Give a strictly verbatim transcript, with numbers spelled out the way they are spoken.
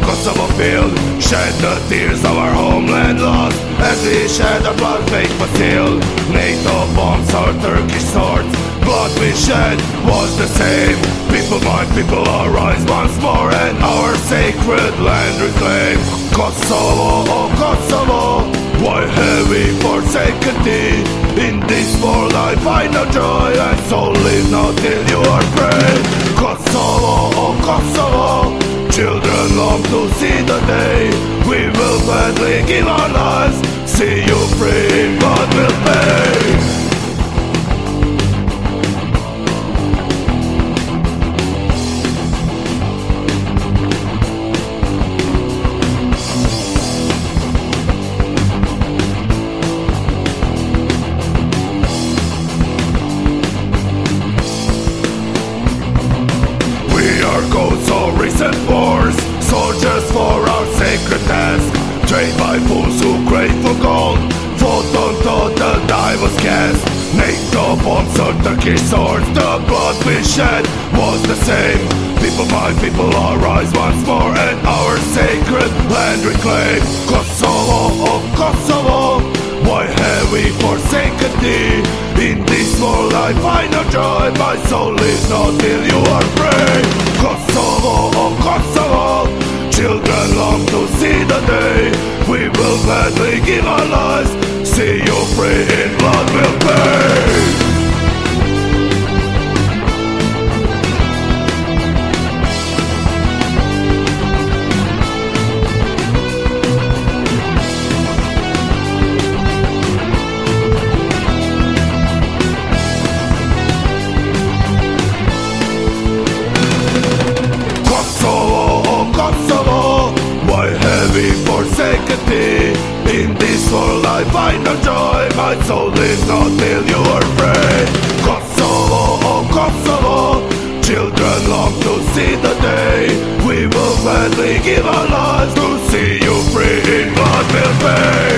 Kosovo field, shed the tears of our homeland lost, as we shed our blood fake for seal. NATO bombs, our Turkish swords, blood we shed was the same. People, my people, arise once more, and our sacred land reclaim. Kosovo, oh Kosovo, why have we forsaken thee? In this world I find no joy, and so live not till you are free. Kosovo, oh Kosovo, children long to see the day we will gladly give our lives. See you free, blood will pay. Recent wars, soldiers for our sacred task, trained by fools who crave for gold, fought until the die was cast. NATO bombs or Turkish swords, the blood we shed was the same. People, my people, arise once more, and our sacred land reclaim. Kosovo, oh Kosovo, why have we forsaken thee? In this world I find no joy, my soul lives not till you are free. Kosovo, oh Kosovo, children long to see the day we will gladly give our lives. See you free, in blood will pay. Forsaken thee, in this world I find no joy, my soul lives not till you are free. Kosovo, oh Kosovo, children long to see the day we will gladly give our lives. To see you free, in blood will pay.